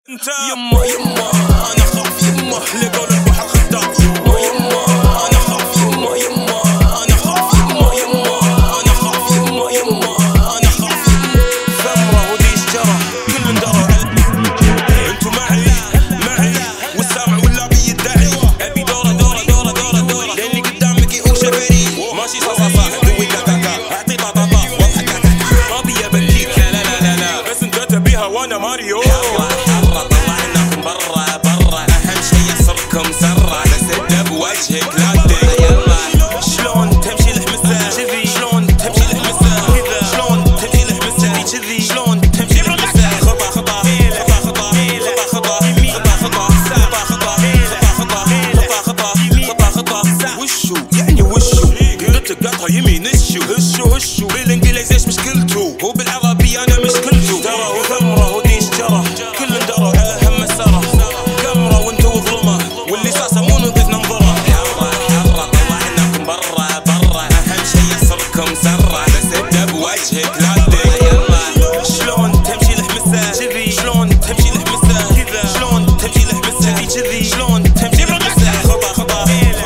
انت يما يما انا خاف يما لقول البحر خدام يما يما انا خاف يما يما انا خاف يما يما انا خاف يما يما انا خاف يما ثمرة ودي شجرة كل درى انتو معي والسامع ولا بيدعي ابي دورة دورة دورة دورة دورة لاني قدامك يقول شفري ماشي صاصا دوي كاكاكا اعطي طاطا واضحك ما بيا بنكيك لا لا لا لا بس انت تبيها وانا ماريو مسرع بسد بوجهك لا يلا شلون تمشي الحمسة كذي شلون تمشي الحمسة كذا شلون تمشي الحمسة كذي شلون تمشي الحمسة خطا خطا خطا خطا خطا خطا خطا خطا خطا خطا وشو يعني وشو قلت لك قطها يمين هشو بالانجليزي ايش مشكلته وبالعربي انا مشكلته ترى هو ثمرة ودي شجرة كل درى على هم مسره كاميرا وانتو وظلمه واللي ساسه مو نضيف ننظره حرة طلع انكم برا اهم شي يصركم سرة بسد بوجهك لا يلا شلون تمشي الحمسة كذي شلون تمشي الحمسة كذا شلون تمشي الحمسة كذي شلون تمشي الحمسة خطا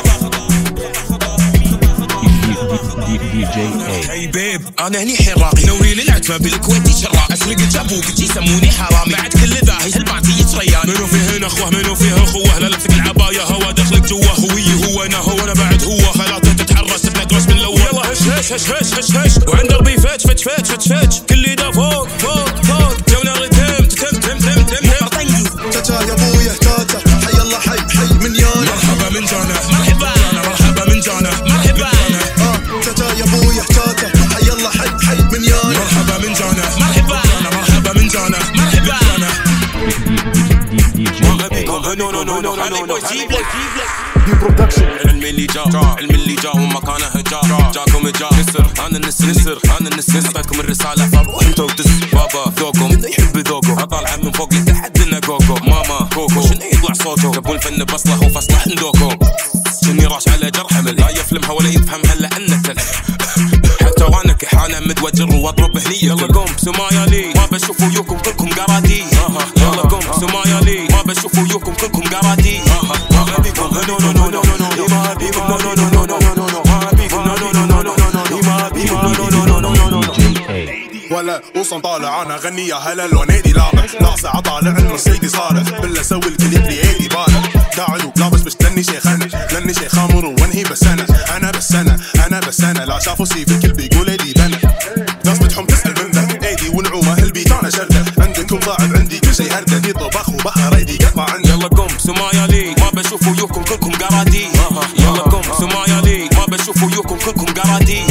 هاي بيب انا هني حراقي نوري للعتبة بالكويتي شراق اسرق الجابوك يسموني حرامي بعد كل ذاهي هالبعتي يتريان منو فيه هنا اخوه منو فيه اخوه لا لبسك العباية هوا دخلك جوا خوي هو انا بعد هو خلاطي تتحرش تتنقرش من الاول يلا هش وعند دربي فتش كل ده فوق جونا رتم تم طنقي تاتا يا ابويا تاتا حي الله حي من يانا مرحبا من جانا مرحبا من جانا تاتا يا ابويا تاتا حي الله حي من يانا مرحبا من جانا مرحبا من جانا نو دي برودكشن علم اللي جا ومكانه هجا جاكم نسر انا النسر اعطيتكم الرساله فروح انتو ودز بابا ذوقو من يحب ذوقو اطالع من فوق لتحت لنا كوكو ماما كوكو شنو يطلع صوته جابوا الفن بصله وفصله عندكم شني راش على جرح حمل لا يفلمها ولا يفهمها الا انه تلف حتى وانا كحانه متوجر واضرب هنيه يلا قوم سمايا لي ما بشوف ويوكم كلكم قرادي يلا قوم سمايا لي ما بشوف ويوكم كلكم قرادي ما بيكم ما ولا وصل طالع انا اغني يا هلال ونادي لابس ناقص عطالع المرسيدس صارخ بالله سوي الكليب ليدي بالغ داعي لابس مش لاني شيخ خامر وانهي بس انا لا شافوا سيف الكل بيقول ايدي بنا ناس بدحوم تسال من ذا ايدي ونعومه البيت انا شرده عندكم ضاعب عندي كل شي هرده في طبخ وبحر ايدي قطع عندي يلا قوم سمايا لي ما بشوف ويوكم كلكم قرادي يلا قوم سمايا لي ما بشوف ويوكم كلكم قرادي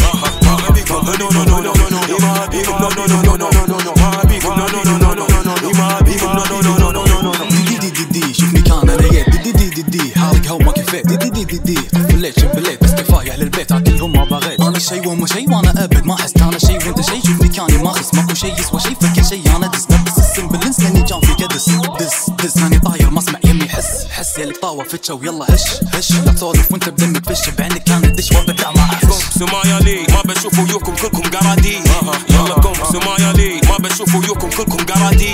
دي شوفني كان انا دي حارق هو ما كفيت دي بليت بس كفايه للبيت اكلهم ما بغيت انا شي وما شي وانا ابد ما حست انا شي وانت شي شوفني كاني ماخس ماكو شي يسوى شي فكر شي انا دس بس السمبل انس لاني جام في دس اني طاير ما اسمع يمي حس يلي طاوه فتشه ويلا هش لا تسولف وانت بدمك فش بعينك كان الدش وابدا ما احس سمايا لي ما بشوف ويوكم كلكم قرادي يلا قوم سمايا لي ما بشوف ويوكم كلكم قرادي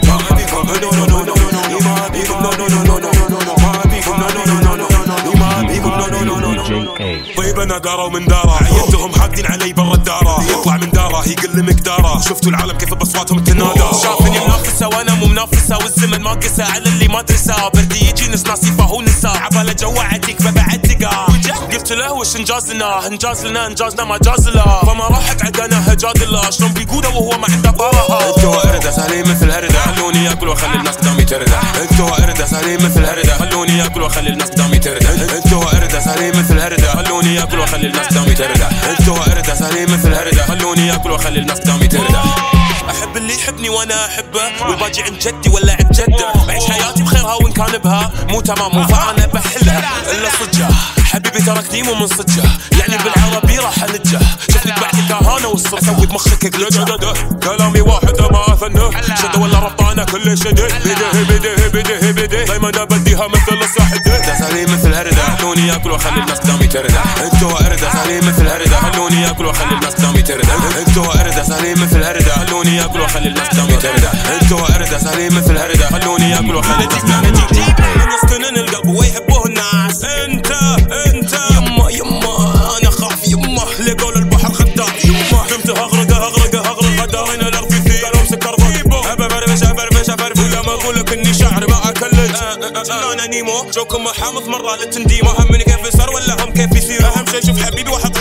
طيب انا دارة ومن دارة عينتهم حاقدين علي برا الدارة يطلع من دارة يقل مقداره شفتوا العالم كيف باصواتهم تنادى شافني منافسة وانا مو منافسة والزمن ما قسى على اللي ما درسه بردي يجي ناس ناصيفه هو نساء عباله جوعتك فبعد تقع قلت له وش انجازنا ما جاز له فما راح اقعد انا هجادله شلون بيقوله وهو ما عنده طارها انتوا ارده سهلين مثل هرده خلوني اكل واخلي الناس قدامي ترده انتوا ارده سهلين مثل هرده خلوني اكل واخلي الناس قدامي ترده انتوا ارده سهلين مثل هرده خلوني اكل واخلي الناس قدامي ترده انتوا ارده سهلين مثل هرده خلوني اكل واخلي الناس قدامي ترده احب اللي يحبني وانا احبه والباجي عند جدي ولا عند جده بعيش حياتي بخيرها وان كان بها مو تمام فانا بحلها الا صجه حبيبي ترى قديم ومن صجه يعني بالعربي راح انجه شفتك بعد الكهانه والصف اسوي بمخك قلجه كلامي واحد ما اثنه شده ولا ربطانه كل شده بده دايما ابديها مثل الصحده سهلين مثل هردة خلوني ياكل واخلي الناس قدامي تردة انتوا اردة سهلين مثل هردة خلوني ياكل واخلي الناس قدامي تردة انتوا اردة سهلين مثل هردة خلوني ياكل واخلي الناس قدامي تردة انتوا اردة سهلين مثل هردة خلوني ياكل واخلي الناس قدامي تردة من يسكنن القلب ويحبوه الناس انت يما انا خاف يما لقول البحر خداف يما كنت هغرق غدارين الارض فيه قالوا مسكر ضيبو افرفش ولما اقولك اني شاعر ما اكلج انا نيمو جوكم حامض مرة للتنديم اهم من كيف يصير ولا هم كيف يصير اهم شي شوف حبيبي واحد